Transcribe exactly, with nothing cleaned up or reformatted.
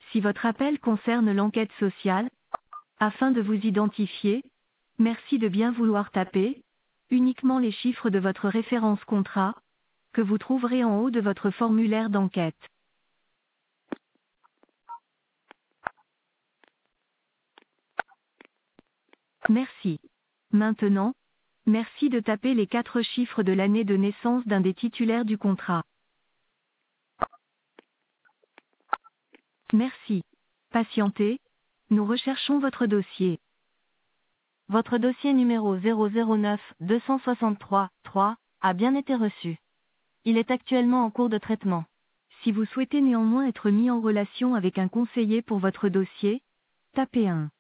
Si votre appel concerne l'enquête sociale, afin de vous identifier, merci de bien vouloir taper uniquement les chiffres de votre référence contrat, que vous trouverez en haut de votre formulaire d'enquête. Merci. Maintenant, merci de taper les quatre chiffres de l'année de naissance d'un des titulaires du contrat. Merci. Patientez, nous recherchons votre dossier. Votre dossier numéro zéro zéro neuf deux cent soixante-trois trois a bien été reçu. Il est actuellement en cours de traitement. Si vous souhaitez néanmoins être mis en relation avec un conseiller pour votre dossier, tapez un.